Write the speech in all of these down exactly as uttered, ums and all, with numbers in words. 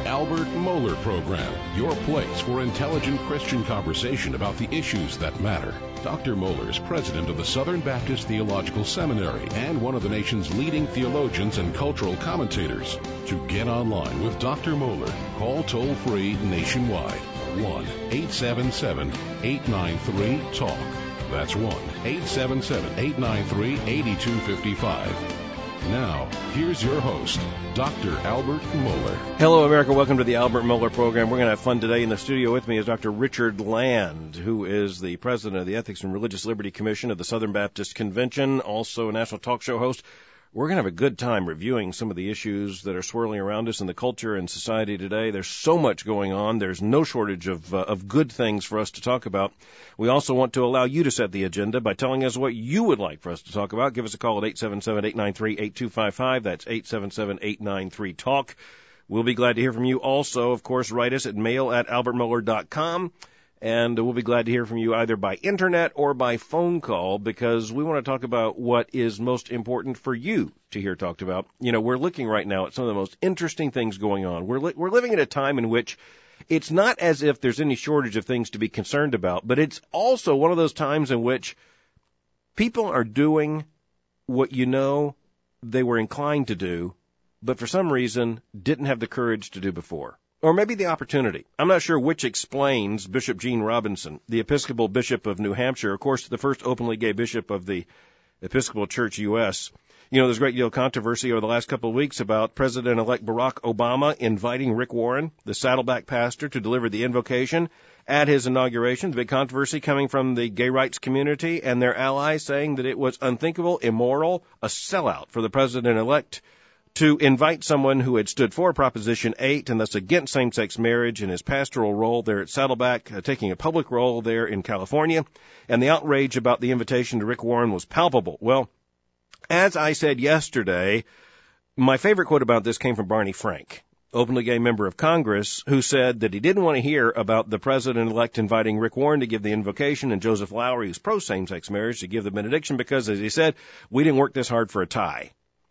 Albert Mohler Program, your place for intelligent Christian conversation about the issues that matter. Doctor Mohler is president of the Southern Baptist Theological Seminary and one of the nation's leading theologians and cultural commentators. To get online with Doctor Mohler, call toll-free nationwide, one eight seven seven, eight nine three, talk. That's one eight seven seven, eight nine three, eight two five five. Now, here's your host, Doctor Albert Mohler. Hello, America. Welcome to the Albert Mohler Program. We're going to have fun today. In the studio with me is Doctor Richard Land, who is the president of the Ethics and Religious Liberty Commission of the Southern Baptist Convention, also a national talk show host. We're going to have a good time reviewing some of the issues that are swirling around us in the culture and society today. There's so much going on. There's no shortage of uh, of good things for us to talk about. We also want to allow you to set the agenda by telling us what you would like for us to talk about. Give us a call at eight seven seven, eight nine three, eight two five five. That's eight seven seven, eight nine three, talk. We'll be glad to hear from you. Also, of course, write us at mail at albert mohler dot com. And we'll be glad to hear from you either by internet or by phone call, because we want to talk about what is most important for you to hear talked about. You know, we're looking right now at some of the most interesting things going on. We're li- we're living at a time in which it's not as if there's any shortage of things to be concerned about, but it's also one of those times in which people are doing what you know they were inclined to do, but for some reason didn't have the courage to do before. Or maybe the opportunity. I'm not sure which explains Bishop Gene Robinson, the Episcopal Bishop of New Hampshire, of course, the first openly gay bishop of the Episcopal Church U S You know, there's a great deal of controversy over the last couple of weeks about President-elect Barack Obama inviting Rick Warren, the Saddleback pastor, to deliver the invocation at his inauguration. The big controversy coming from the gay rights community and their allies saying that it was unthinkable, immoral, a sellout for the president-elect to invite someone who had stood for Proposition eight and thus against same-sex marriage in his pastoral role there at Saddleback, uh, taking a public role there in California. And the outrage about the invitation to Rick Warren was palpable. Well, as I said yesterday, my favorite quote about this came from Barney Frank, openly gay member of Congress, who said that he didn't want to hear about the president-elect inviting Rick Warren to give the invocation and Joseph Lowry, who's pro-same-sex marriage, to give the benediction because, as he said, we didn't work this hard for a tie.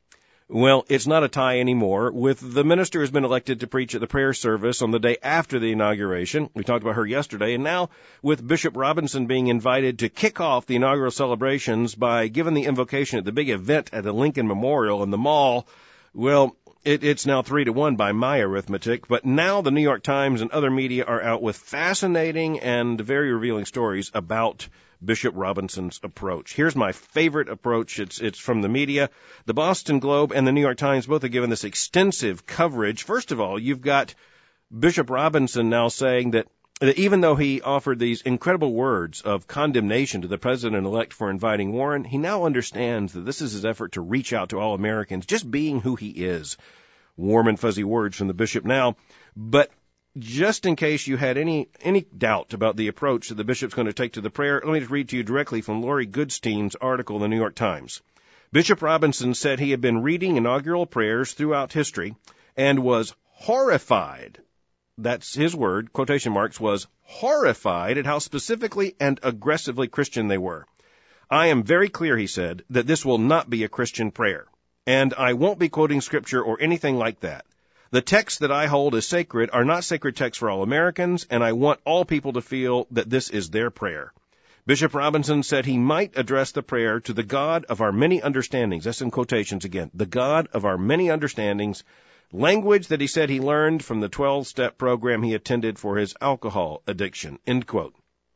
Well, it's not a tie anymore. With the minister who's been elected to preach at the prayer service on the day after the inauguration, we talked about her yesterday, and now with Bishop Robinson being invited to kick off the inaugural celebrations by giving the invocation at the big event at the Lincoln Memorial in the mall, well, it, it's now three to one by my arithmetic, but now the New York Times and other media are out with fascinating and very revealing stories about Bishop Robinson's approach. Here's my favorite approach. It's it's from the media. The Boston Globe and the New York Times both have given this extensive coverage. First of all, you've got Bishop Robinson now saying that, that even though he offered these incredible words of condemnation to the president-elect for inviting Warren, he now understands that this is his effort to reach out to all Americans, just being who he is. Warm and fuzzy words from the bishop now. But just in case you had any any doubt about the approach that the bishop's going to take to the prayer, let me just read to you directly from Lori Goodstein's article in the New York Times. Bishop Robinson said he had been reading inaugural prayers throughout history and was horrified, that's his word, quotation marks, was horrified at how specifically and aggressively Christian they were. I am very clear, he said, that this will not be a Christian prayer, and I won't be quoting scripture or anything like that. The texts that I hold as sacred are not sacred texts for all Americans, and I want all people to feel that this is their prayer. Bishop Robinson said he might address the prayer to the God of our many understandings. That's in quotations again. The God of our many understandings. Language that he said he learned from the twelve-step program he attended for his alcohol addiction. End quote.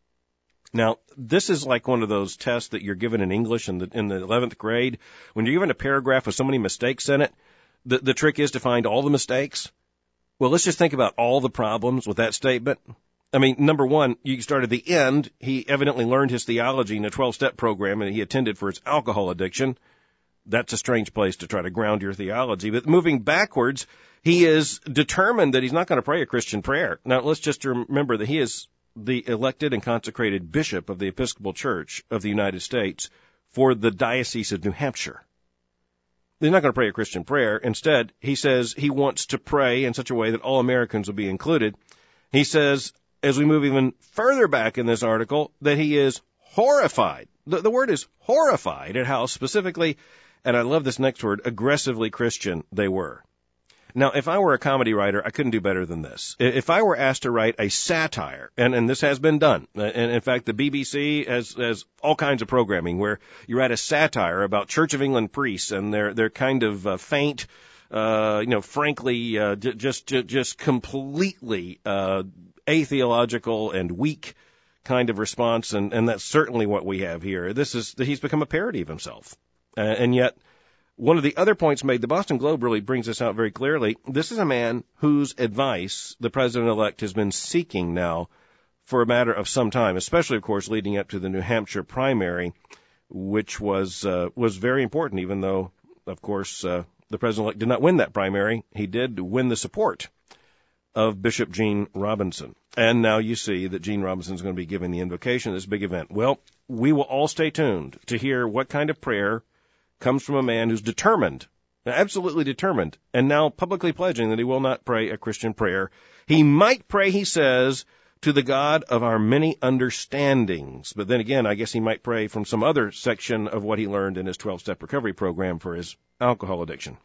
Now, this is like one of those tests that you're given in English in the, in the eleventh grade. When you're given a paragraph with so many mistakes in it, The, the trick is to find all the mistakes. Well, let's just think about all the problems with that statement. I mean, number one, you start at the end. He evidently learned his theology in a twelve-step program and he attended for his alcohol addiction. That's a strange place to try to ground your theology. But moving backwards, he is determined that he's not going to pray a Christian prayer. Now, let's just remember that he is the elected and consecrated bishop of the Episcopal Church of the United States for the Diocese of New Hampshire. He's not going to pray a Christian prayer. Instead, he says he wants to pray in such a way that all Americans will be included. He says, as we move even further back in this article, that he is horrified. The, the word is horrified at how specifically, and I love this next word, aggressively Christian they were. Now, if I were a comedy writer, I couldn't do better than this. If I were asked to write a satire, and, and this has been done, and in fact, the B B C has, has all kinds of programming where you write a satire about Church of England priests and their, their kind of uh, faint, uh, you know, frankly, uh, just, just, just completely, uh, atheological and weak kind of response, and, and that's certainly what we have here. This is, he's become a parody of himself. Uh, and yet, one of the other points made, the Boston Globe really brings this out very clearly. This is a man whose advice the president-elect has been seeking now for a matter of some time, especially, of course, leading up to the New Hampshire primary, which was uh, was very important, even though, of course, uh, the president-elect did not win that primary. He did win the support of Bishop Gene Robinson. And now you see that Gene Robinson is going to be giving the invocation at this big event. Well, we will all stay tuned to hear what kind of prayer comes from a man who's determined, absolutely determined, and now publicly pledging that he will not pray a Christian prayer. He might pray, he says, to the God of our many understandings. But then again, I guess he might pray from some other section of what he learned in his twelve-step recovery program for his alcohol addiction.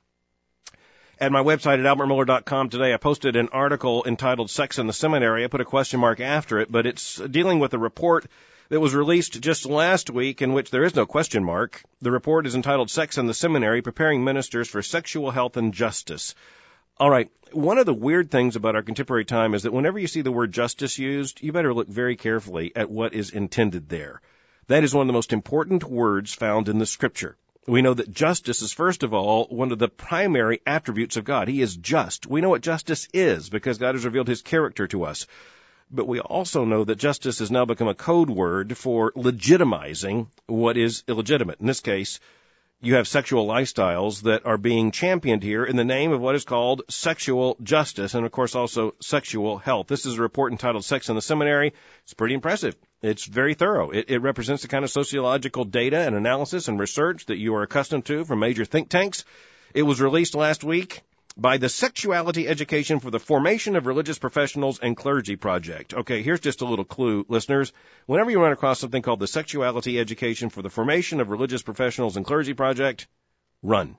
At my website at albert miller dot com today, I posted an article entitled Sex in the Seminary. I put a question mark after it, but it's dealing with a report that was released just last week in which there is no question mark. The report is entitled Sex in the Seminary, Preparing Ministers for Sexual Health and Justice. All right, one of the weird things about our contemporary time is that whenever you see the word justice used, you better look very carefully at what is intended there. That is one of the most important words found in the Scripture. We know that justice is, first of all, one of the primary attributes of God. He is just. We know what justice is because God has revealed his character to us. But we also know that justice has now become a code word for legitimizing what is illegitimate. In this case, you have sexual lifestyles that are being championed here in the name of what is called sexual justice and, of course, also sexual health. This is a report entitled Sex in the Seminary. It's pretty impressive. It's very thorough. It, it represents the kind of sociological data and analysis and research that you are accustomed to from major think tanks. It was released last week by the Sexuality Education for the Formation of Religious Professionals and Clergy Project. Okay, here's just a little clue, listeners. Whenever you run across something called the Sexuality Education for the Formation of Religious Professionals and Clergy Project, run.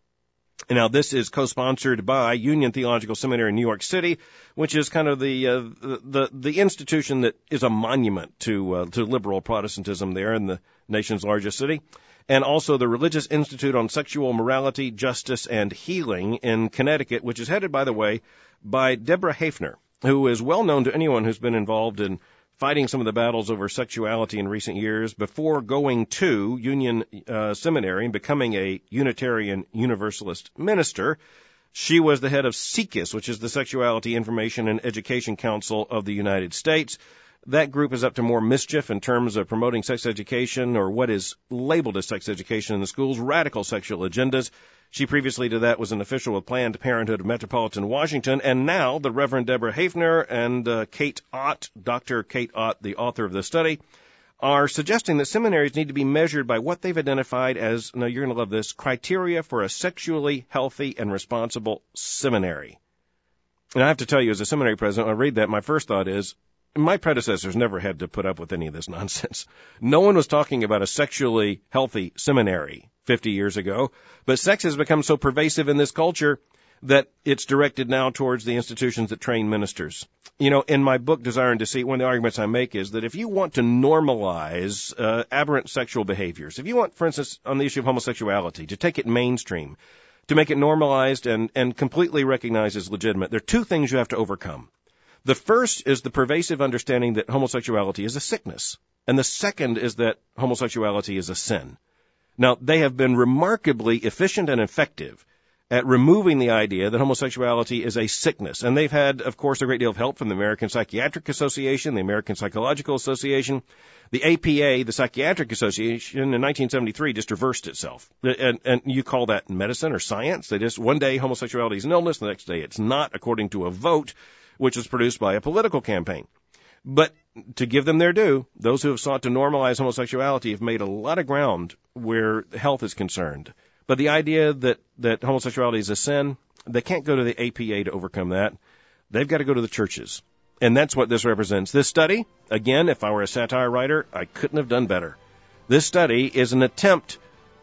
And now this is co-sponsored by Union Theological Seminary in New York City, which is kind of the uh, the the institution that is a monument to uh, to liberal Protestantism there in the nation's largest city. And also the Religious Institute on Sexual Morality, Justice, and Healing in Connecticut, which is headed, by the way, by Deborah Hafner, who is well known to anyone who's been involved in fighting some of the battles over sexuality in recent years before going to Union uh, Seminary and becoming a Unitarian Universalist minister. She was the head of SIECUS, which is the Sexuality Information and Education Council of the United States. That group is up to more mischief in terms of promoting sex education or what is labeled as sex education in the schools, radical sexual agendas. She previously to that was an official with Planned Parenthood of Metropolitan Washington, and now the Reverend Deborah Hafner and uh, Kate Ott, Doctor Kate Ott, the author of the study, are suggesting that seminaries need to be measured by what they've identified as, now you're going to love this, criteria for a sexually healthy and responsible seminary. And I have to tell you, as a seminary president, when I read that, my first thought is, my predecessors never had to put up with any of this nonsense. No one was talking about a sexually healthy seminary fifty years ago, but sex has become so pervasive in this culture that it's directed now towards the institutions that train ministers. You know, in my book, Desire and Deceit, one of the arguments I make is that if you want to normalize uh, aberrant sexual behaviors, if you want, for instance, on the issue of homosexuality, to take it mainstream, to make it normalized and, and completely recognized as legitimate, there are two things you have to overcome. The first is the pervasive understanding that homosexuality is a sickness, and the second is that homosexuality is a sin. Now, they have been remarkably efficient and effective at removing the idea that homosexuality is a sickness, and they've had, of course, a great deal of help from the American Psychiatric Association, the American Psychological Association. The A P A, the Psychiatric Association, in nineteen seventy-three just reversed itself. And, and you call that medicine or science? They just, one day homosexuality is an illness, the next day it's not, according to a vote which was produced by a political campaign. But to give them their due, those who have sought to normalize homosexuality have made a lot of ground where health is concerned. But the idea that, that homosexuality is a sin, they can't go to the A P A to overcome that. They've got to go to the churches. And that's what this represents. This study, again, if I were a satire writer, I couldn't have done better. This study is an attempt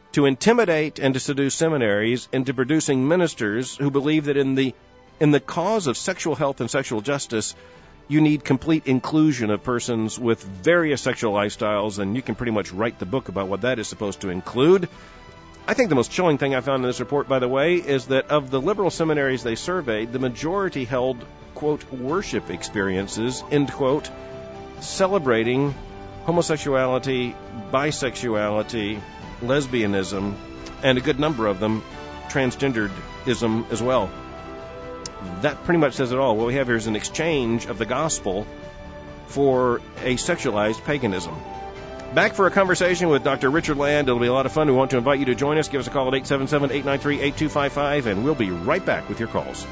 to intimidate and to seduce seminaries into producing ministers who believe that in the in the cause of sexual health and sexual justice, you need complete inclusion of persons with various sexual lifestyles, and you can pretty much write the book about what that is supposed to include. I think the most chilling thing I found in this report, by the way, is that of the liberal seminaries they surveyed, the majority held, quote, worship experiences, end quote, celebrating homosexuality, bisexuality, lesbianism, and a good number of them transgenderism as well. That pretty much says it all. What we have here is an exchange of the gospel for a sexualized paganism. Back for a conversation with Doctor Richard Land. It'll be a lot of fun. We want to invite you to join us. Give us a call at eight seven seven, eight nine three, eight two five five, and we'll be right back with your calls.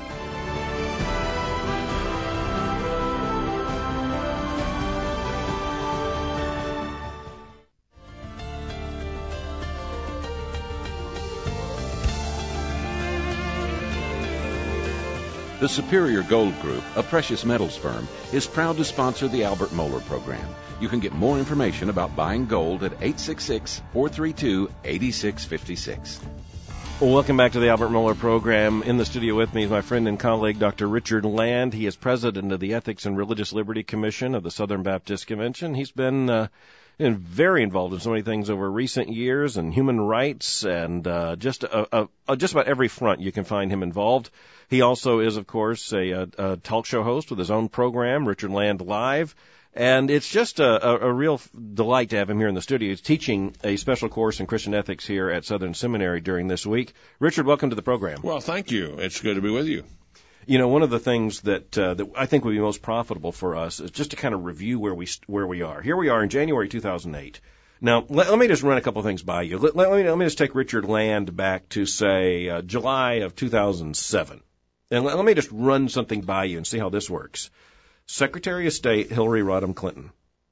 The Superior Gold Group, a precious metals firm, is proud to sponsor the Albert Mohler program. You can get more information about buying gold at eight six six, four three two, eight six five six. Well, welcome back to the Albert Mohler program. In the studio with me is my friend and colleague, Doctor Richard Land. He is president of the Ethics and Religious Liberty Commission of the Southern Baptist Convention. He's been uh, been very involved in so many things over recent years, and human rights, and uh, just a, a, just about every front you can find him involved. He also is, of course, a, a, a talk show host with his own program, Richard Land Live. And it's just a, a, a real delight to have him here in the studio. He's teaching a special course in Christian ethics here at Southern Seminary during this week. Richard, welcome to the program. Well, thank you. It's good to be with you. You know, one of the things that uh, that I think would be most profitable for us is just to kind of review where we where we are. Here we are in January two thousand eight. Now, let, let me just run a couple of things by you. Let, let, me, let me just take Richard Land back to, say, uh, July of two thousand seven. And let, let me just run something by you and see how this works. Secretary of State Hillary Rodham Clinton.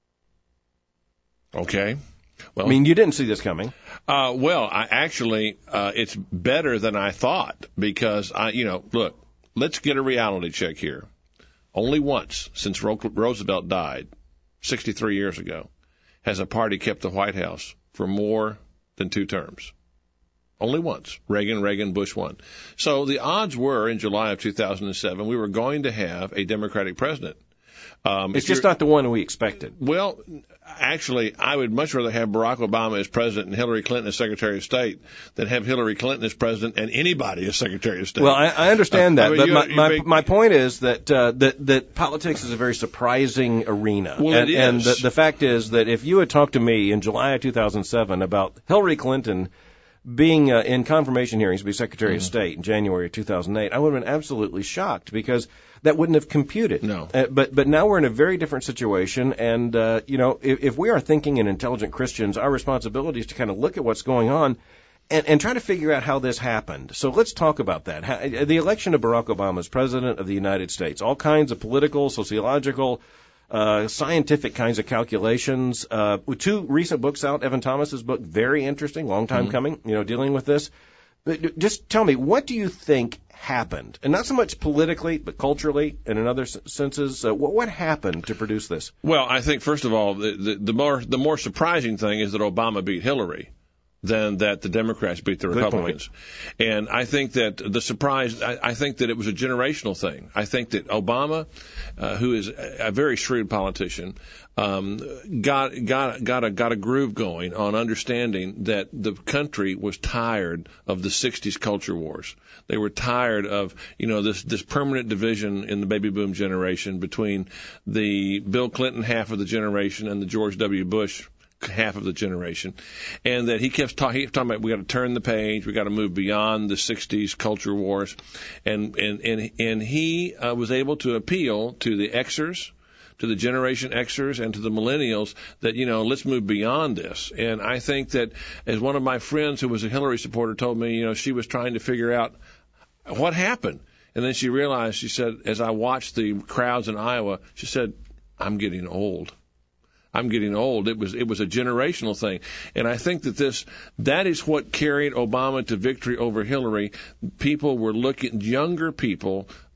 Okay. Well, I mean, you didn't see this coming. Uh, well, I actually, uh, it's better than I thought because, I, you know, look, let's get a reality check here. Only once since Roosevelt died, sixty-three years ago, has a party kept the White House for more than two terms. Only once. Reagan, Reagan, Bush won. So the odds were in July of two thousand seven we were going to have a Democratic president. Um, it's just not the one we expected. Well, actually, I would much rather have Barack Obama as president and Hillary Clinton as Secretary of State than have Hillary Clinton as president and anybody as Secretary of State. Well, I, I understand that, uh, I mean, but you, my, you my, make, my point is that, uh, that that politics is a very surprising arena. Well, and, it is. And the, the fact is that if you had talked to me in July of two thousand seven about Hillary Clinton being uh, in confirmation hearings to be Secretary mm-hmm. of State in January of two thousand eight, I would have been absolutely shocked because that wouldn't have computed. No. Uh, but but now we're in a very different situation, and uh, you know, if, if we are thinking and intelligent Christians, our responsibility is to kind of look at what's going on and, and try to figure out how this happened. So let's talk about that. How, the election of Barack Obama as President of the United States, all kinds of political, sociological, Uh, scientific kinds of calculations. Uh, with two recent books out, Evan Thomas's book, very interesting, long time mm-hmm. coming, you know, dealing with this. But just tell me, what do you think happened? And not so much politically, but culturally and in other senses. Uh, what, what happened to produce this? Well, I think, first of all, the, the, the more the more surprising thing is that Obama beat Hillary than that the Democrats beat the Republicans. And I think that the surprise, I, I think that it was a generational thing. I think that Obama, uh, who is a, a very shrewd politician, um, got got got a got a groove going on understanding that the country was tired of the sixties culture wars. They were tired of, you know, this this permanent division in the baby boom generation between the Bill Clinton half of the generation and the George W. Bush half of the generation, and that he kept, talk, he kept talking about we got to turn the page, we got to move beyond the sixties culture wars, and and and and he uh, was able to appeal to the Xers, to the Generation Xers, and to the millennials that, you know, let's move beyond this. And I think that, as one of my friends who was a Hillary supporter told me, you know, she was trying to figure out what happened, and then she realized, she said, as I watched the crowds in Iowa, she said, I'm getting old. I'm getting old. It was it was a generational thing. And I think that this that is what carried Obama to victory over Hillary. People were looking, younger people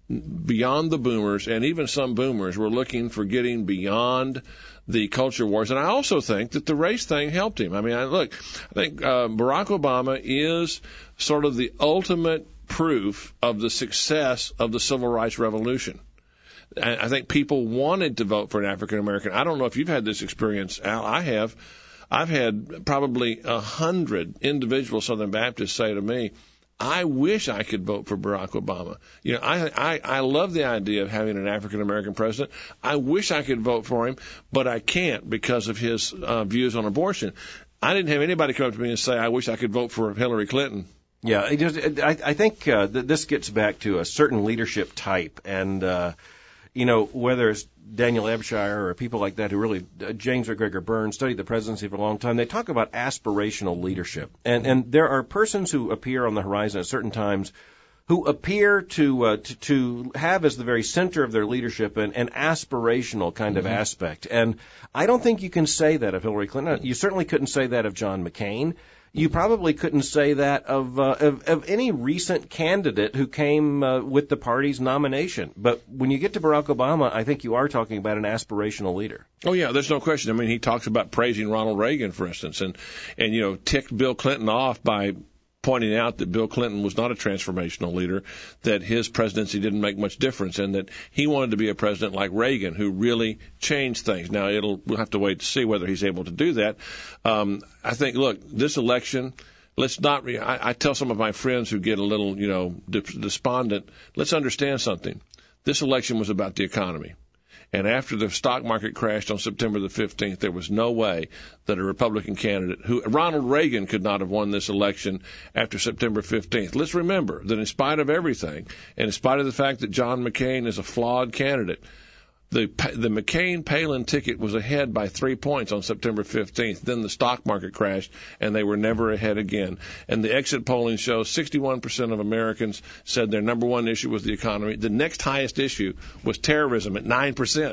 beyond the boomers, and even some boomers were looking for getting beyond the culture wars. And I also think that the race thing helped him. I mean, I, look, I think uh, Barack Obama is sort of the ultimate proof of the success of the civil rights revolution. And I think people wanted to vote for an African American. I don't know if you've had this experience, Al. I have. I've had probably a hundred individual Southern Baptists say to me, I wish I could vote for Barack Obama. You know, I, I, I love the idea of having an African-American president. I wish I could vote for him, but I can't because of his uh, views on abortion. I didn't have anybody come up to me and say, I wish I could vote for Hillary Clinton. Yeah, it just, it, I, I think uh, th- this gets back to a certain leadership type. And, uh, you know, whether it's Daniel Abshire or people like that who really, uh, James McGregor Burns, studied the presidency for a long time, they talk about aspirational leadership. And, and there are persons who appear on the horizon at certain times who appear to, uh, to, to have as the very center of their leadership an, an aspirational kind of mm-hmm. aspect. And I don't think you can say that of Hillary Clinton. You certainly couldn't say that of John McCain. You probably couldn't say that of, uh, of of any recent candidate who came uh, with the party's nomination. But when you get to Barack Obama, I think you are talking about an aspirational leader. Oh, yeah, there's no question. I mean, he talks about praising Ronald Reagan, for instance, and, and you know, ticked Bill Clinton off by pointing out that Bill Clinton was not a transformational leader, that his presidency didn't make much difference, and that he wanted to be a president like Reagan who really changed things. Now, it'll we'll have to wait to see whether he's able to do that. Um, I think, look, this election, let's not re- – I, I tell some of my friends who get a little, you know, despondent, let's understand something. This election was about the economy. And after the stock market crashed on September the fifteenth, there was no way that a Republican candidate, who Ronald Reagan could not have won this election after September fifteenth. Let's remember that in spite of everything, and in spite of the fact that John McCain is a flawed candidate, the the McCain-Palin ticket was ahead by three points on September fifteenth. Then the stock market crashed, and they were never ahead again. And the exit polling shows sixty-one percent of Americans said their number one issue was the economy. The next highest issue was terrorism at nine percent.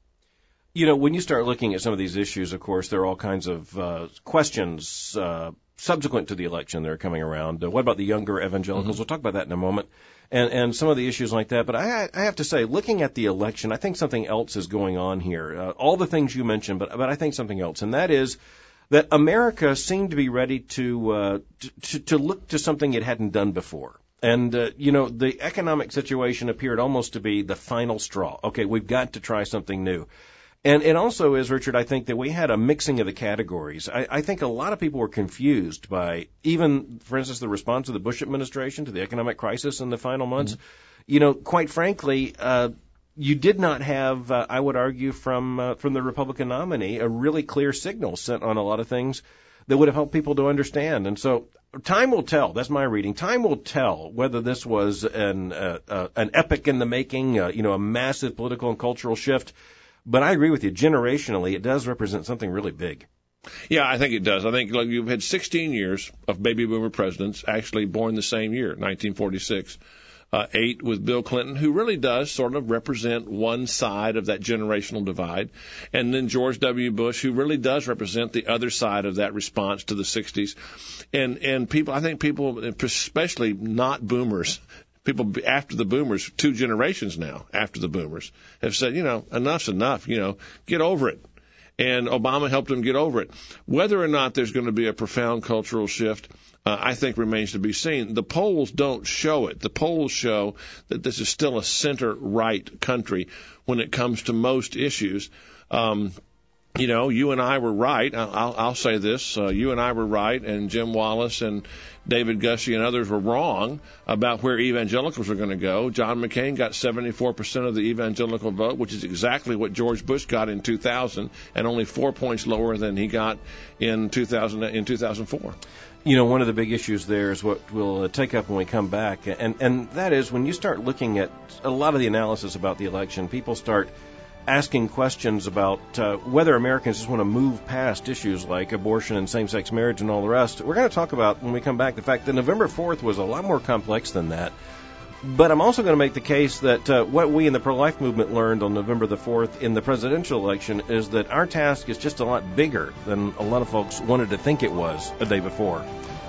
You know, when you start looking at some of these issues, of course, there are all kinds of uh, questions uh, subsequent to the election that are coming around. Uh, what about the younger evangelicals? Mm-hmm. We'll talk about that in a moment. And, and some of the issues like that. But I, I have to say, looking at the election, I think something else is going on here. Uh, all the things you mentioned, but, but I think something else. And that is that America seemed to be ready to, uh, to, to look to something it hadn't done before. And, uh, you know, the economic situation appeared almost to be the final straw. Okay, we've got to try something new. And it also is, Richard, I think that we had a mixing of the categories. I, I think a lot of people were confused by even, for instance, the response of the Bush administration to the economic crisis in the final months. Mm-hmm. You know, quite frankly, uh, you did not have, uh, I would argue, from uh, from the Republican nominee, a really clear signal sent on a lot of things that would have helped people to understand. And so time will tell. That's my reading. Time will tell whether this was an uh, uh, an epic in the making, uh, you know, a massive political and cultural shift. But I agree with you. Generationally, it does represent something really big. Yeah, I think it does. I think like, you've had sixteen years of baby boomer presidents actually born the same year, nineteen forty-six. Uh, eight with Bill Clinton, who really does sort of represent one side of that generational divide. And then George W. Bush, who really does represent the other side of that response to the sixties. And, and people, I think people, especially not boomers, people after the boomers, two generations now after the boomers, have said, you know, enough's enough, you know, get over it. And Obama helped them get over it. Whether or not there's going to be a profound cultural shift, uh, I think remains to be seen. The polls don't show it. The polls show that this is still a center-right country when it comes to most issues. Um, You know, you and I were right. I'll, I'll say this. Uh, you and I were right, and Jim Wallace and David Gussie and others were wrong about where evangelicals are going to go. John McCain got seventy-four percent of the evangelical vote, which is exactly what George Bush got in two thousand, and only four points lower than he got in two thousand, in two thousand four. You know, one of the big issues there is what we'll uh, take up when we come back, and, and that is when you start looking at a lot of the analysis about the election, people start asking questions about uh, whether Americans just want to move past issues like abortion and same-sex marriage and all the rest. We're going to talk about, when we come back, the fact that November fourth was a lot more complex than that. But I'm also going to make the case that uh, what we in the pro-life movement learned on November the fourth in the presidential election is that our task is just a lot bigger than a lot of folks wanted to think it was a day before.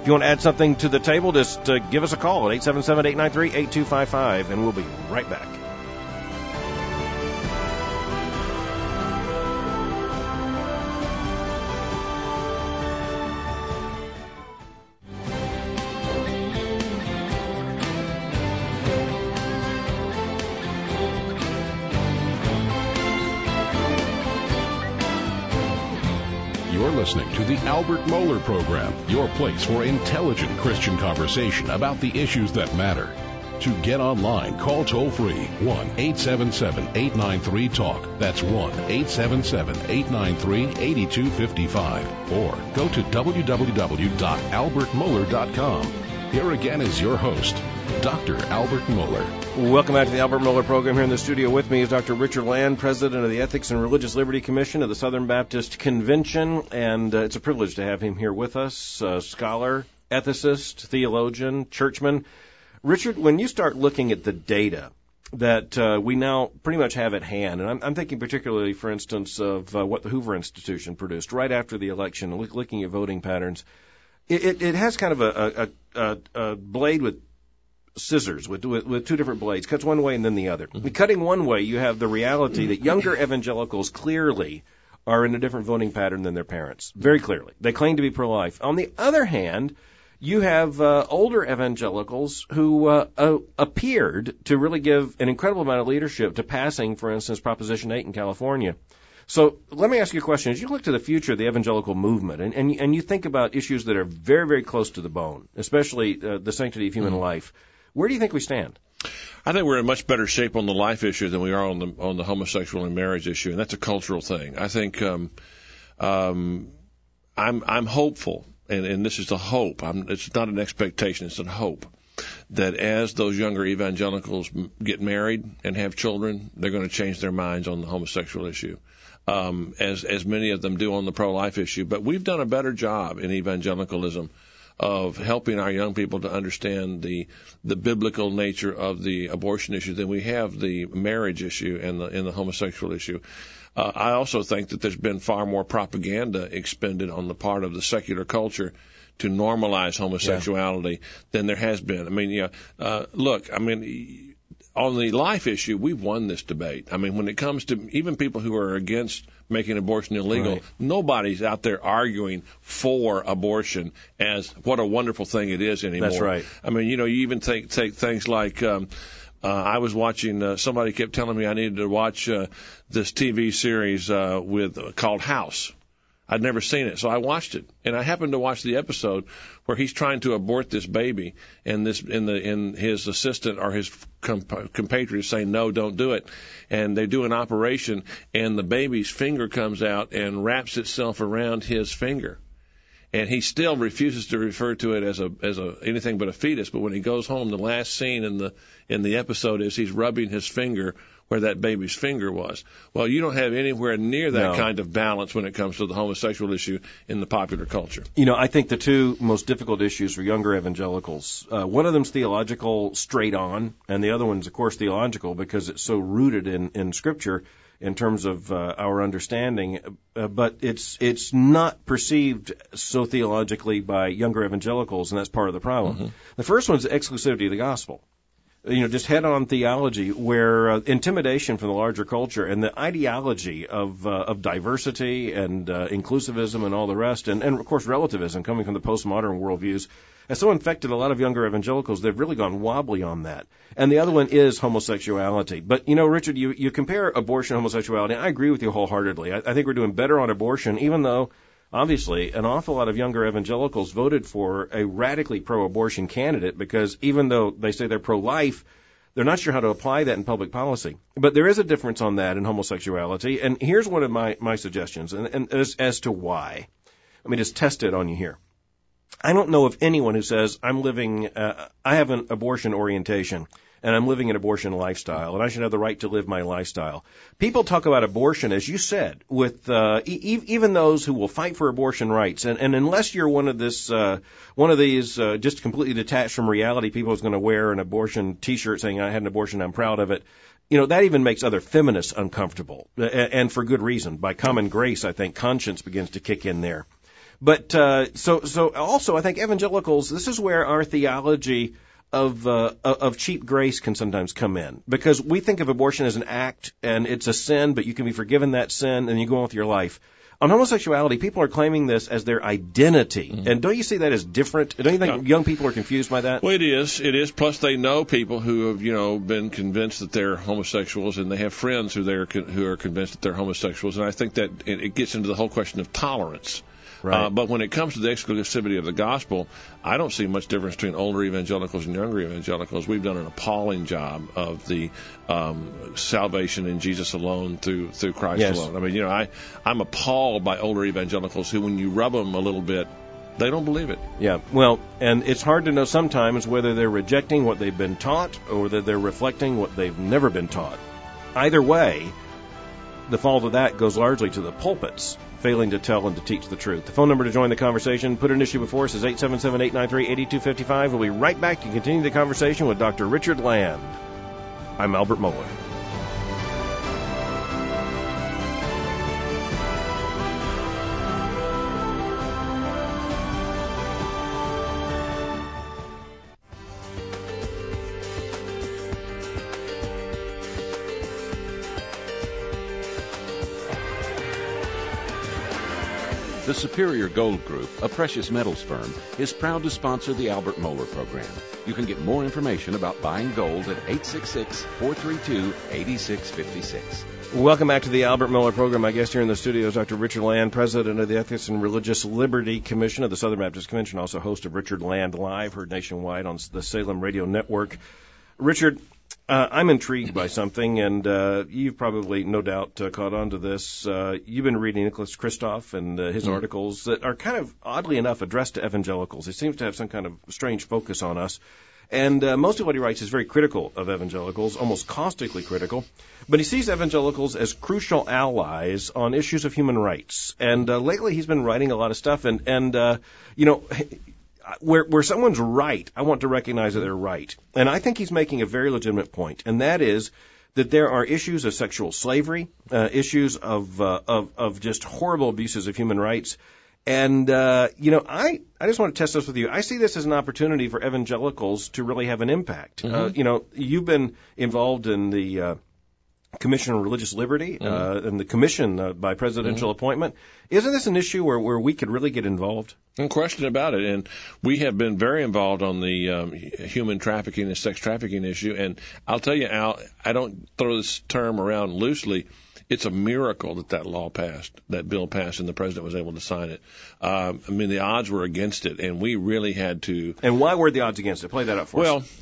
If you want to add something to the table, just uh, give us a call at eight seven seven, eight nine three, eight two five five, and we'll be right back. You're listening to the Albert Mohler Program, your place for intelligent Christian conversation about the issues that matter. To get online, call toll-free one eight seven seven, eight nine three, talk. That's one eight seven seven, eight nine three, eight two five five. Or go to w w w dot albert mohler dot com. Here again is your host, Doctor Albert Mohler. Welcome back to the Albert Mohler Program. Here in the studio with me is Doctor Richard Land, President of the Ethics and Religious Liberty Commission of the Southern Baptist Convention, and uh, it's a privilege to have him here with us, uh, scholar, ethicist, theologian, churchman. Richard, when you start looking at the data that uh, we now pretty much have at hand, and I'm, I'm thinking particularly, for instance, of uh, what the Hoover Institution produced right after the election, look, looking at voting patterns, it, it, it has kind of a, a, a, a blade with scissors with, with with two different blades, cuts one way and then the other. Mm-hmm. Cutting one way, you have the reality that younger evangelicals clearly are in a different voting pattern than their parents, very clearly. They claim to be pro-life. On the other hand, you have uh, older evangelicals who uh, uh, appeared to really give an incredible amount of leadership to passing, for instance, Proposition eight in California. So let me ask you a question. As you look to the future of the evangelical movement, and, and, and you think about issues that are very, very close to the bone, especially uh, the sanctity of human mm-hmm. life, where do you think we stand? I think we're in much better shape on the life issue than we are on the on the homosexual and marriage issue, and that's a cultural thing. I think um, um, I'm I'm hopeful, and, and this is a hope. I'm, it's not an expectation; it's a hope that as those younger evangelicals get married and have children, they're going to change their minds on the homosexual issue, um, as as many of them do on the pro-life issue. But we've done a better job in evangelicalism of helping our young people to understand the the biblical nature of the abortion issue than we have the marriage issue and the and the homosexual issue. Uh, I also think that there's been far more propaganda expended on the part of the secular culture to normalize homosexuality yeah. than there has been. I mean, yeah, uh, look, I mean, on the life issue, we've won this debate. I mean, when it comes to even people who are against making abortion illegal, right. nobody's out there arguing for abortion as what a wonderful thing it is anymore. That's right. I mean, you know, you even take take things like um, uh, I was watching. Uh, somebody kept telling me I needed to watch uh, this T V series uh, with uh, called House. I'd never seen it, so I watched it, and I happened to watch the episode where he's trying to abort this baby, and this, in the, in his assistant or his comp- compatriots saying, no, don't do it, and they do an operation, and the baby's finger comes out and wraps itself around his finger, and he still refuses to refer to it as a as a anything but a fetus. But when he goes home, the last scene in the in the episode is he's rubbing his finger where that baby's finger was. Well, you don't have anywhere near that no. kind of balance when it comes to the homosexual issue in the popular culture. You know, I think the two most difficult issues for younger evangelicals, uh, one of them's theological, straight on, and the other one's, of course, theological because it's so rooted in, in Scripture in terms of uh, our understanding, uh, but it's it's not perceived so theologically by younger evangelicals, and that's part of the problem. Mm-hmm. The first one's the exclusivity of the gospel. You know, just head-on theology where uh, intimidation from the larger culture and the ideology of uh, of diversity and uh, inclusivism and all the rest, and, and, of course, relativism coming from the postmodern worldviews, has so infected a lot of younger evangelicals, they've really gone wobbly on that. And the other one is homosexuality. But, you know, Richard, you, you compare abortion and homosexuality, and I agree with you wholeheartedly. I, I think we're doing better on abortion, even though obviously, an awful lot of younger evangelicals voted for a radically pro-abortion candidate because even though they say they're pro-life, they're not sure how to apply that in public policy. But there is a difference on that in homosexuality, and here's one of my, my suggestions, and, and as, as to why. Let me just test it on you here. I don't know of anyone who says, I'm living, uh, I have an abortion orientation, and I'm living an abortion lifestyle, and I should have the right to live my lifestyle. People talk about abortion, as you said, with uh, e- even those who will fight for abortion rights, and, and unless you're one of this, uh, one of these uh, just completely detached from reality, people who's going to wear an abortion T-shirt saying I had an abortion, I'm proud of it. You know, that even makes other feminists uncomfortable, and for good reason. By common grace, I think conscience begins to kick in there. But uh, so so also, I think evangelicals, this is where our theology of uh, of cheap grace can sometimes come in, because we think of abortion as an act and it's a sin, but you can be forgiven that sin and you go on with your life. On homosexuality, people are claiming this as their identity. Mm-hmm. And don't you see that as different? Don't you think no. young people are confused by that? Well, it is. It is. Plus, they know people who have, you know, been convinced that they're homosexuals, and they have friends who they're who are convinced that they're homosexuals. And I think that it, it gets into the whole question of tolerance. Right. Uh, but when it comes to the exclusivity of the gospel, I don't see much difference between older evangelicals and younger evangelicals. We've done an appalling job of the um, salvation in Jesus alone through through Christ yes. alone. I mean, you know, I, I'm appalled by older evangelicals who, when you rub them a little bit, they don't believe it. Yeah, well, and it's hard to know sometimes whether they're rejecting what they've been taught or whether they're reflecting what they've never been taught. Either way, the fault of that goes largely to the pulpits failing to tell and to teach the truth. The phone number to join the conversation, put an issue before us, is eight seven seven, eight nine three, eight two five five. We'll be right back to continue the conversation with Doctor Richard Land. I'm Albert Mohler. The Superior Gold Group, a precious metals firm, is proud to sponsor the Albert Mohler program. You can get more information about buying gold at eight six six, four three two, eight six five six. Welcome back to the Albert Mohler program. My guest here in the studio is Doctor Richard Land, President of the Ethics and Religious Liberty Commission of the Southern Baptist Convention, also host of Richard Land Live, heard nationwide on the Salem Radio Network. Richard, Uh, I'm intrigued by something, and uh, you've probably, no doubt, uh, caught on to this. Uh, you've been reading Nicholas Kristof and uh, his mm. articles that are kind of, oddly enough, addressed to evangelicals. He seems to have some kind of strange focus on us. And uh, most of what he writes is very critical of evangelicals, almost caustically critical. But he sees evangelicals as crucial allies on issues of human rights. And uh, lately he's been writing a lot of stuff, and, and uh, you know... Where, where someone's right, I want to recognize that they're right. And I think he's making a very legitimate point, and that is that there are issues of sexual slavery, uh, issues of, uh, of of just horrible abuses of human rights. And, uh, you know, I, I just want to test this with you. I see this as an opportunity for evangelicals to really have an impact. Mm-hmm. Uh, you know, you've been involved in the uh, Commission on Religious Liberty mm-hmm. uh, and the commission uh, by presidential mm-hmm. appointment. Isn't this an issue where, where we could really get involved? No question about it. And we have been very involved on the um, human trafficking and sex trafficking issue. And I'll tell you, Al, I don't throw this term around loosely. It's a miracle that that law passed, that bill passed, and the president was able to sign it. Um, I mean, the odds were against it, and we really had to. And why were the odds against it? Play that up for well, us. Well,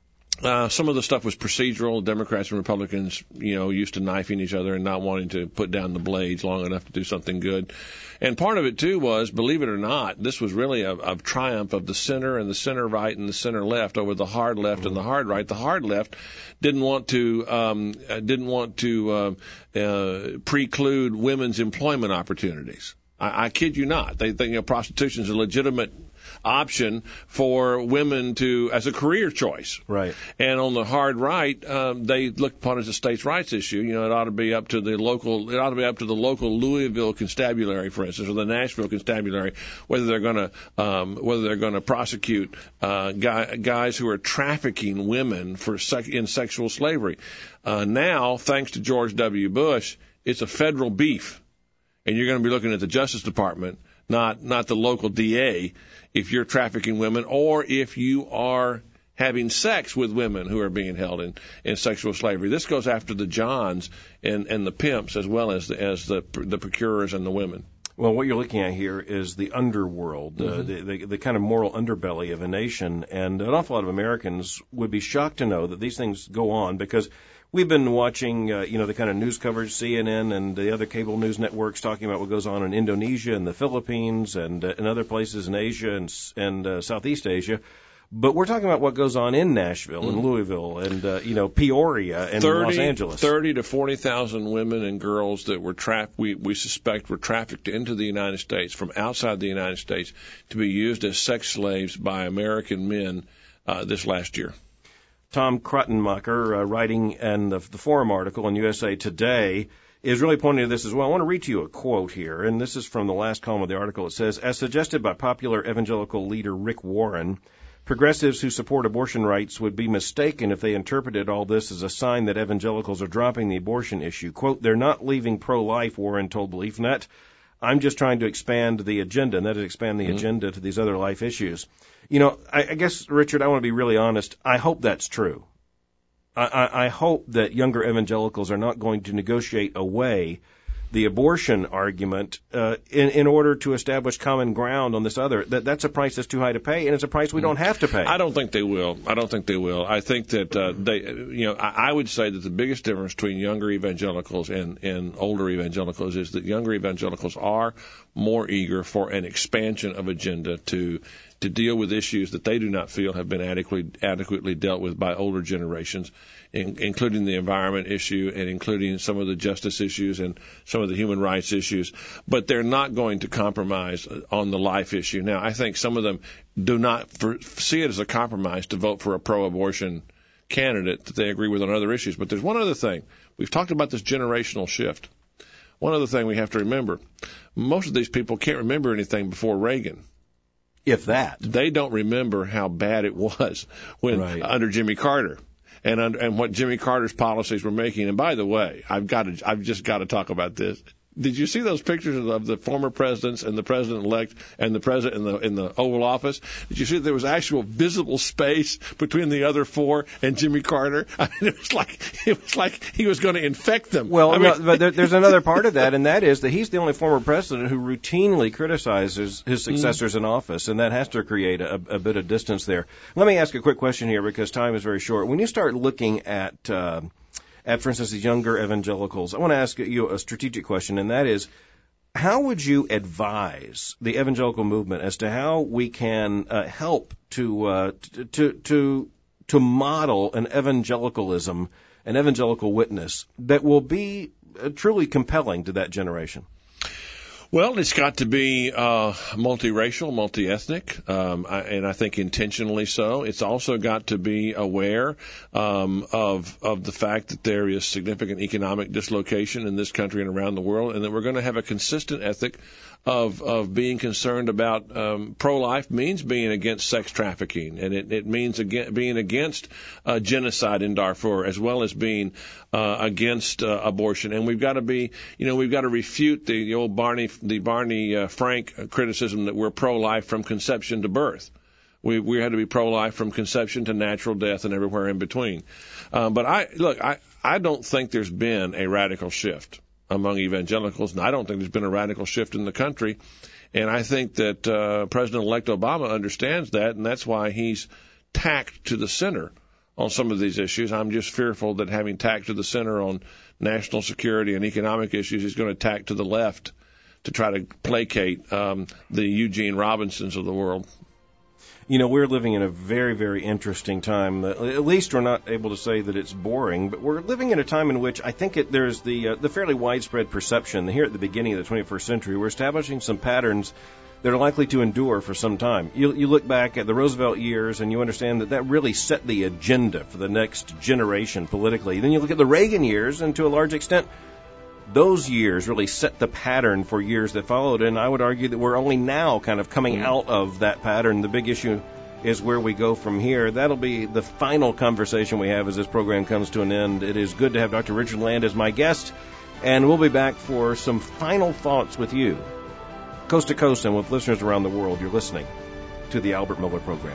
Uh, some of the stuff was procedural. Democrats and Republicans, you know, used to knifing each other and not wanting to put down the blades long enough to do something good. And part of it, too, was, believe it or not, this was really a, a triumph of the center and the center right and the center left over the hard left and the hard right. The hard left didn't want to um, didn't want to uh, uh, preclude women's employment opportunities. I, I kid you not. They think, you know, prostitution is a legitimate option for women to, as a career choice. Right. And on the hard right, um, they look upon it as a states' rights issue. You know, it ought to be up to the local, it ought to be up to the local Louisville constabulary, for instance, or the Nashville constabulary, whether they're going to, um, whether they're going to prosecute, uh, guy, guys who are trafficking women for sec- in sexual slavery. Uh, now, thanks to George W. Bush, it's a federal beef. And you're going to be looking at the Justice Department, not, not the local D A, if you're trafficking women or if you are having sex with women who are being held in, in sexual slavery. This goes after the Johns and, and the pimps as well as the, as the, the procurers and the women. Well, what you're looking at here is the underworld, mm-hmm. uh, the, the, the kind of moral underbelly of a nation. And an awful lot of Americans would be shocked to know that these things go on because we've been watching, uh, you know, the kind of news coverage, C N N and the other cable news networks talking about what goes on in Indonesia and the Philippines and uh, in other places in Asia and, and uh, Southeast Asia. But we're talking about what goes on in Nashville mm. and Louisville and, uh, you know, Peoria and thirty, Los Angeles. thirty to forty thousand women and girls that were trapped, we, we suspect were trafficked into the United States from outside the United States to be used as sex slaves by American men uh, this last year. Tom Kruttenmacher, uh, writing in the, the Forum article in U S A Today, is really pointing to this as well. I want to read to you a quote here, and this is from the last column of the article. It says, as suggested by popular evangelical leader Rick Warren, progressives who support abortion rights would be mistaken if they interpreted all this as a sign that evangelicals are dropping the abortion issue. Quote, they're not leaving pro-life, Warren told BeliefNet. I'm just trying to expand the agenda, and that is expand the mm-hmm. agenda to these other life issues. You know, I, I guess, Richard, I want to be really honest. I hope that's true. I, I, I hope that younger evangelicals are not going to negotiate away the abortion argument uh, in, in order to establish common ground on this other. That, that's a price that's too high to pay, and it's a price we don't have to pay. I don't think they will. I don't think they will. I think that uh, they, you know, I, I would say that the biggest difference between younger evangelicals and, and older evangelicals is that younger evangelicals are more eager for an expansion of agenda to to deal with issues that they do not feel have been adequately adequately dealt with by older generations, in, including the environment issue and including some of the justice issues and some of the human rights issues. But they're not going to compromise on the life issue. Now, I think some of them do not for, see it as a compromise to vote for a pro-abortion candidate that they agree with on other issues. But there's one other thing. We've talked about this generational shift. One other thing we have to remember. Most of these people can't remember anything before Reagan. If that. They don't remember how bad it was when right. under Jimmy Carter and under, and what Jimmy Carter's policies were making. And by the way, I've got to, I've just got to talk about this. Did you see those pictures of the former presidents and the president-elect and the president in the in the Oval Office? Did you see that there was actual visible space between the other four and Jimmy Carter? I mean, it was like it was like he was going to infect them. Well, I mean, no, but there, there's another part of that, and that is that he's the only former president who routinely criticizes his successors mm-hmm. in office, and that has to create a, a bit of distance there. Let me ask a quick question here because time is very short. When you start looking at uh, At, for instance, these younger evangelicals, I want to ask you a strategic question, and that is, how would you advise the evangelical movement as to how we can uh, help to, uh, to to to model an evangelicalism, an evangelical witness that will be uh, truly compelling to that generation? Well, it's got to be uh, multiracial, multi-ethnic, um, I, and I think intentionally so. It's also got to be aware um, of of the fact that there is significant economic dislocation in this country and around the world, and that we're going to have a consistent ethic of of being concerned about um, pro-life means being against sex trafficking, and it, it means again, being against uh, genocide in Darfur, as well as being uh, against uh, abortion. And we've got to be, you know, we've got to refute the, the old Barney, the Barney uh, Frank criticism that we're pro-life from conception to birth. We we had to be pro-life from conception to natural death and everywhere in between. Um, but I look, I I don't think there's been a radical shift among evangelicals, and I don't think there's been a radical shift in the country. And I think that uh, President-elect Obama understands that, and that's why he's tacked to the center on some of these issues. I'm just fearful that having tacked to the center on national security and economic issues, he's going to tack to the left to try to placate um, the Eugene Robinsons of the world. You know, we're living in a very, very interesting time. At least we're not able to say that it's boring, but we're living in a time in which I think it, there's the uh, the fairly widespread perception that here at the beginning of the twenty-first century, we're establishing some patterns that are likely to endure for some time. You, you look back at the Roosevelt years and you understand that that really set the agenda for the next generation politically. Then you look at the Reagan years, and to a large extent, those years really set the pattern for years that followed, and I would argue that we're only now kind of coming out of that pattern. The big issue is where we go from here. That'll be the final conversation we have as this program comes to an end. It is good to have Doctor Richard Land as my guest, and we'll be back for some final thoughts with you, coast to coast and with listeners around the world. You're listening to the Albert Mohler Program.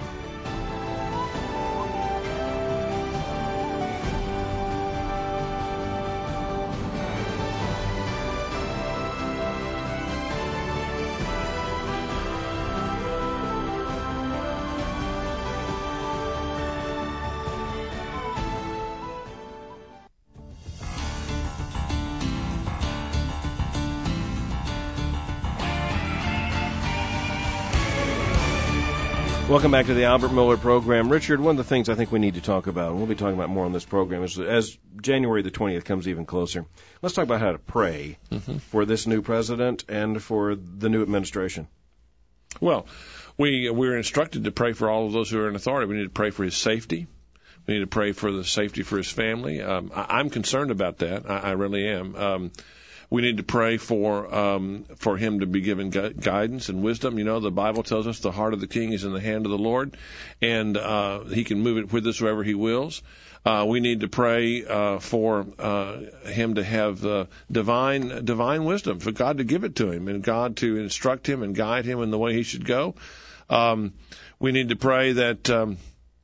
Welcome back to the Albert Mohler Program. Richard, one of the things I think we need to talk about, and we'll be talking about more on this program, is as January the twentieth comes even closer, let's talk about how to pray mm-hmm. for this new president and for the new administration. Well, we we're instructed to pray for all of those who are in authority. We need to pray for his safety. We need to pray for the safety for his family. Um, I, I'm concerned about that. I, I really am. Um, we need to pray for um, for him to be given gu- guidance and wisdom. You know, the Bible tells us the heart of the king is in the hand of the Lord, and uh, he can move it whithersoever he wills. Uh, we need to pray uh, for uh, him to have uh, divine divine wisdom, for God to give it to him, and God to instruct him and guide him in the way he should go. Um, we need to pray that um,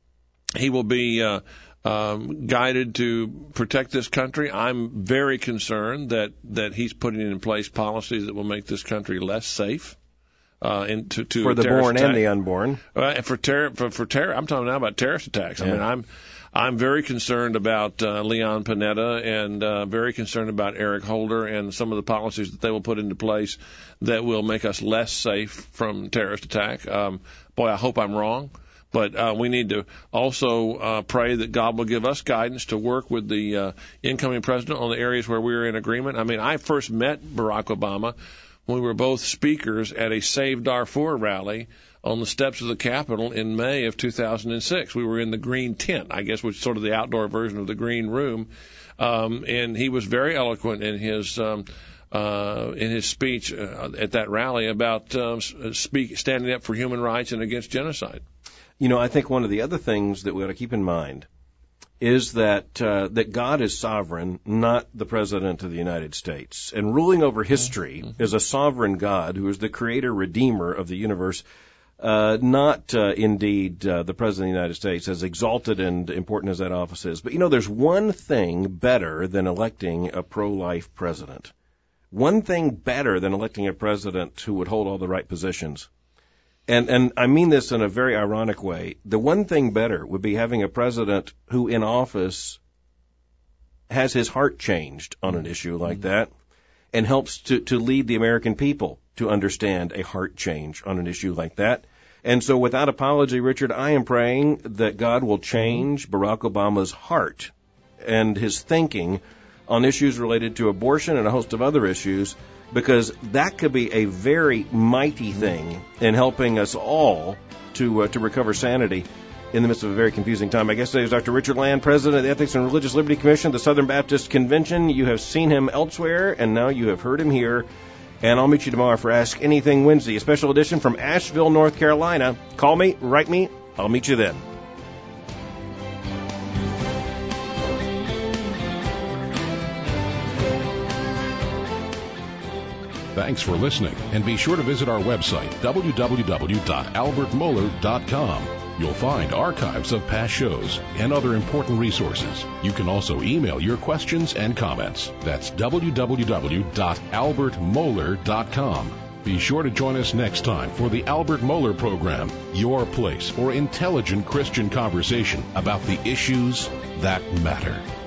he will be uh, um, guided to protect this country. I'm very concerned that, that he's putting in place policies that will make this country less safe. Uh, in, to, to for the born attack. and the unborn. Uh, and for terror, for, for terror, I'm talking now about terrorist attacks. Yeah. I mean, I'm I'm very concerned about uh, Leon Panetta, and uh, very concerned about Eric Holder and some of the policies that they will put into place that will make us less safe from terrorist attack. Um, boy, I hope I'm wrong. But uh, we need to also uh, pray that God will give us guidance to work with the uh, incoming president on the areas where we're in agreement. I mean, I first met Barack Obama when we were both speakers at a Save Darfur rally on the steps of the Capitol in May of two thousand six. We were in the green tent, I guess, which is sort of the outdoor version of the green room. Um, and he was very eloquent in his um, uh, in his speech uh, at that rally about um, speak, standing up for human rights and against genocide. You know, I think one of the other things that we ought to keep in mind is that uh, that God is sovereign, not the President of the United States. And ruling over history mm-hmm. is a sovereign God who is the creator, redeemer of the universe, uh, not uh, indeed uh, the President of the United States, as exalted and important as that office is. But, you know, there's one thing better than electing a pro-life president. One thing better than electing a president who would hold all the right positions. And, and I mean this in a very ironic way. The one thing better would be having a president who in office has his heart changed on an issue like mm-hmm. that and helps to, to lead the American people to understand a heart change on an issue like that. And so without apology, Richard, I am praying that God will change Barack Obama's heart and his thinking on issues related to abortion and a host of other issues, because that could be a very mighty thing in helping us all to uh, to recover sanity in the midst of a very confusing time. My guest today is Doctor Richard Land, President of the Ethics and Religious Liberty Commission of the Southern Baptist Convention. You have seen him elsewhere, and now you have heard him here. And I'll meet you tomorrow for Ask Anything Wednesday, a special edition from Asheville, North Carolina. Call me, write me, I'll meet you then. Thanks for listening, and be sure to visit our website, w w w dot albert mohler dot com. You'll find archives of past shows and other important resources. You can also email your questions and comments. That's w w w dot albert mohler dot com. Be sure to join us next time for the Albert Mohler Program, your place for intelligent Christian conversation about the issues that matter.